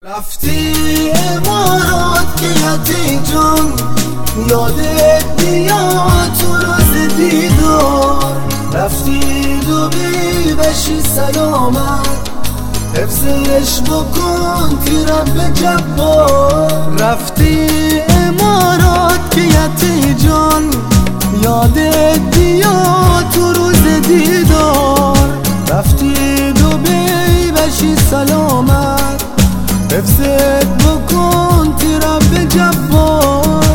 رفتی امارات که یتی جان، یادت بیاد تو روز دیدار. رفتی دوبی بشی سلامت، حفظش بکن تی رب جبار. رفتی امارات که یتی جان، یادت بیاد تو روز دیدار. رفتی دوبی بشی سلامت، حفظت بکن تی رب جبار.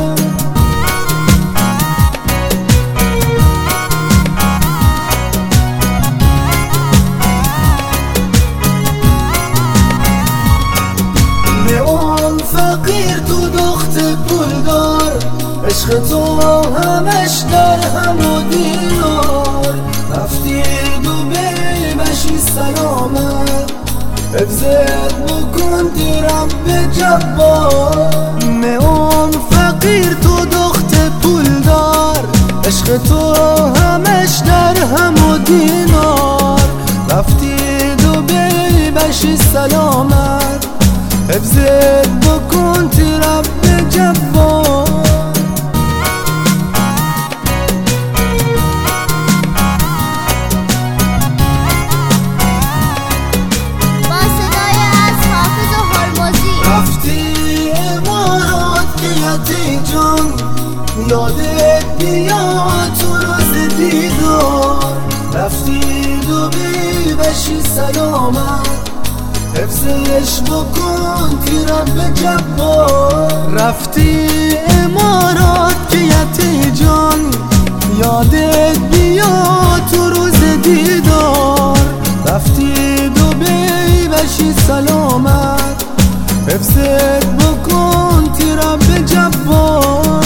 به اون فقیر تو دخت پولدار، عشق تو همش در همو دینار. رفتی دوبی بشی سلامت، حفظت بکن تی رب جبار. اون فقیر تو دخت پولدار، عشق تو همش در همو دینار. رفتی دوبی بشی سلامت، حفظت بکن تی رب جبار. جان یادت بیاد تو روز دیدار. رفتی دوبی بشی سلامت، حفظش بکن تی رب جبار. رفتی امارات که یتی جان، یادت بیاد تو روز دیدار. رفتی دوبی بشی سلامت، حفظت بکن تی رب جبار.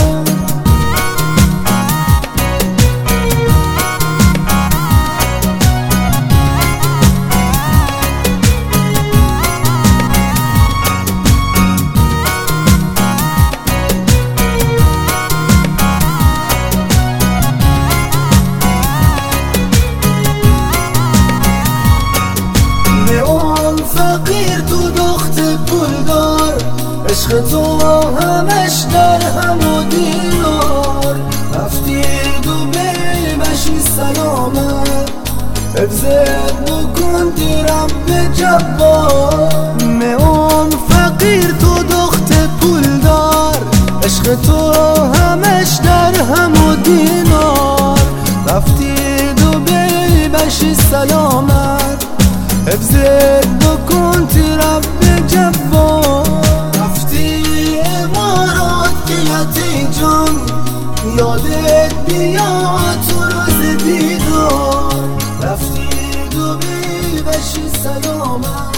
فقیر تو دخت پولدار، عشق تو همش در همو دینار. رفتی دوبی بشی سلامت، حفظت بکن تی رب جبار. اون فقیر تو دخت پولدار، عشق تو همش در همو دینار. رفتی دوبی بشی سلامت، حفظت بکن تی رب جبار. رفتی امارات که یتی جان، یادت بیاد تو روز دیدار. رفتی دوبی بشی سلامت،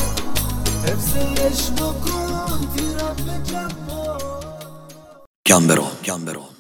حفظش بکن تی رب جبار.